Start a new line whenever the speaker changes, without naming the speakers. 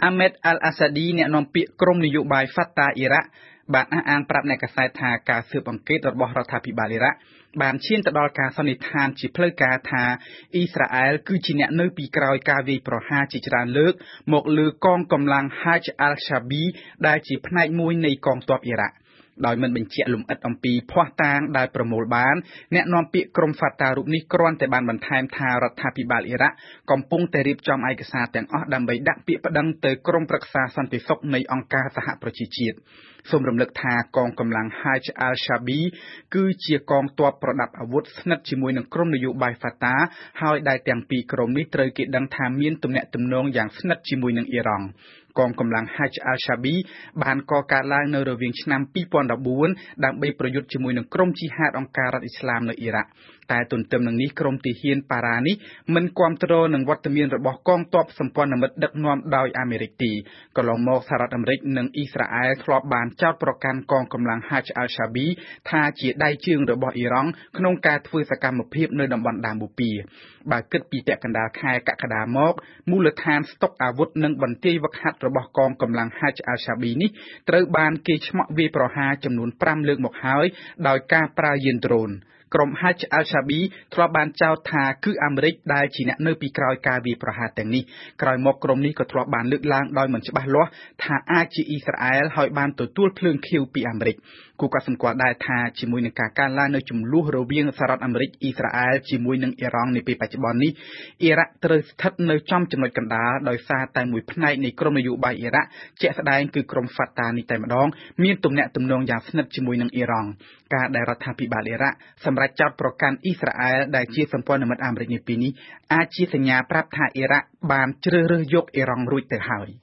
Ahmed al-Asadi អ្នកនាំពាក្យក្រុមនយោបាយ Fatah អ៊ីរ៉ាក់បានអះអាងប្រាប់អ្នកកាសែតថាការស៊ើបអង្កេតរបស់រដ្ឋាភិបាលអ៊ីរ៉ាក់បានឈានទៅដល់ការសន្និដ្ឋានជាផ្លូវការថាអ៊ីស្រាអែលគឺជាអ្នកនៅពីក្រោយការវាយប្រហារជាច្រើនលើកមកលើកងកម្លាំង Hajj al-Shabi ដែលជាផ្នែកមួយនៃកងទ័ពអ៊ីរ៉ាក់ដោយមិនបញ្ជាក់លម្អិតអំពីភស្តុតាងដែលប្រមូលបានអ្នកនាំពាក្យក្រុម Fatah រូបនេះគ្រាន់តែបានបន្ថែមថារដ្ឋាភិបាលអ៊ីរ៉ាក់កំពុងតែរៀបចំឯកសារទាំងអស់ដើម្បីដាក់ពាក្យប្តឹងទៅក្រុមប្រឹក្សាសន្តិសុខនៃអង្គការសហប្រជាជាតិសូមរំលឹកថាកងកម្លាំង Hajj al-Shabi គឺជាកងទ័ពប្រដាប់អាវុធស្និទ្ធជាមួយនឹងក្រុមនយោបាយ Fatah ហើយដែលទាំងពីរក្រុមនេះត្រូវគេដឹងថាមានទំនាក់ទំនងយ៉ាងស្និទ្ធជាមួយនឹងអ៊ីរ៉ង់កងកម្លាំង Hajj al-Shabi បានកកើតឡើងនៅរវាងឆ្នាំ2014ដើម្បីប្រយុទ្ធជាមួយនឹងក្រុមជីហាតអង្គការរដ្ឋអ៊ីស្លាមនៅអ៊ីរ៉ាក់តែទន្ទឹមនឹងនេះក្រុមទាហានប៉ារ៉ានេះមិនគាំទ្រនឹងវត្តមានរបស់កងទ័ពសម្ព័ន្ធមិត្តដឹកនាំដោយអាមេរិកទេកន្លងមកសហរដ្ឋអាមេរិកនិងអ៊ីស្រាអែលធ្លាប់បានចោទប្រកាន់កងកម្លាំង Hajj al-Shabi ថាជាដៃជើងរបស់អ៊ីរ៉ង់ក្នុងការធ្វើសកម្មភាពនៅតំបន់ដើមបូព៌ាបើគិតពីពាក់កណ្ដាលខែកក្កដាមកមូលដ្ឋានស្តុកអាវុធនិងបន្ទាយហ្វឹកហាត់របស់កងកម្លាំង Hajj al-Shabi នេះត្រូវបានគេឆ្មក់វាយប្រហារចំនួន5លើកមកហើយដោយការប្រើយានដ្រូនក្រុម Hajj al-Shabi ធ្លាប់បានចោទថាគឺអាមេរិកដែលជាអ្នកនៅពីក្រោយការវាយប្រហារទាំងនេះក្រោយមកក្រុមនេះក៏ធ្លាប់បានលើកឡើងដោយមិនច្បាស់លាស់ថាអាចជាអ៊ីស្រាអែលហើយបានទទួលភ្លើងខៀវពីអាមេរិកគូក៏សម្គាល់ដែរថាជាមួយនឹងការកើនឡើងនៅចំនួនរវាងសហរដ្ឋអាមេរិកអ៊ីស្រាអែលជាមួយនឹងអ៊ីរ៉ង់នាពេលបច្ចុប្បន្ននេះអ៊ីរ៉ាក់ត្រូវស្ថិតនៅចំចំណុចកណ្ដាលដោយសារតែមួយផ្នែកនៃក្រុមនយោបាយអ៊ីរ៉ាក់ជាក់ស្ដែងគឺក្រុម Fatah នេះតែម្ដងមានទំនាក់ទំនងយ៉ាងស្និទ្ធជាមួយនឹងអ៊ីរ៉ង់ការដែលរដ្ឋាភិបាលអ៊ីរ៉ាក់សម្រេចចោទប្រកាន់អ៊ីស្រាអែលដែលជាសម្ព័ន្ធមិត្តអាមេរិកនាពេលនេះអាចជាសញ្ញាប្រាប់ថាអ៊ីរ៉ាក់បានជ្រើសរើសយកអ៊ីរ៉ង់រួចទៅហើយ